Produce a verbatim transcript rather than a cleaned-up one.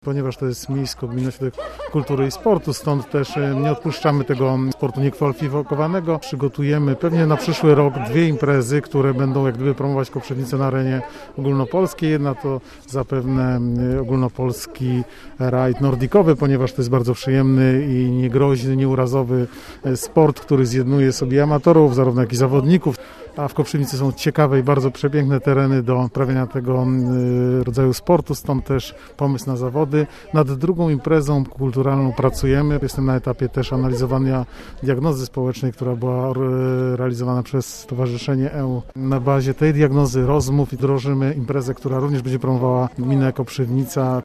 Ponieważ to jest miejsko gminny ośrodek kultury i sportu, stąd też nie odpuszczamy tego sportu niekwalifikowanego. Przygotujemy pewnie na przyszły rok dwie imprezy, które będą jak gdyby promować Koprzywnicę na arenie ogólnopolskiej. Jedna to zapewne ogólnopolski rajd nordikowy, ponieważ to jest bardzo przyjemny i niegroźny, nieurazowy sport, który zjednuje sobie amatorów, zarówno jak i zawodników. A w Koprzywnicy są ciekawe i bardzo przepiękne tereny do uprawiania tego rodzaju sportu, stąd też pomysł na zawody. Nad drugą imprezą kulturalną pracujemy. Jestem na etapie też analizowania diagnozy społecznej, która była realizowana przez Stowarzyszenie E U. Na bazie tej diagnozy rozmów i wdrożymy imprezę, która również będzie promowała gminę Koprzywnica.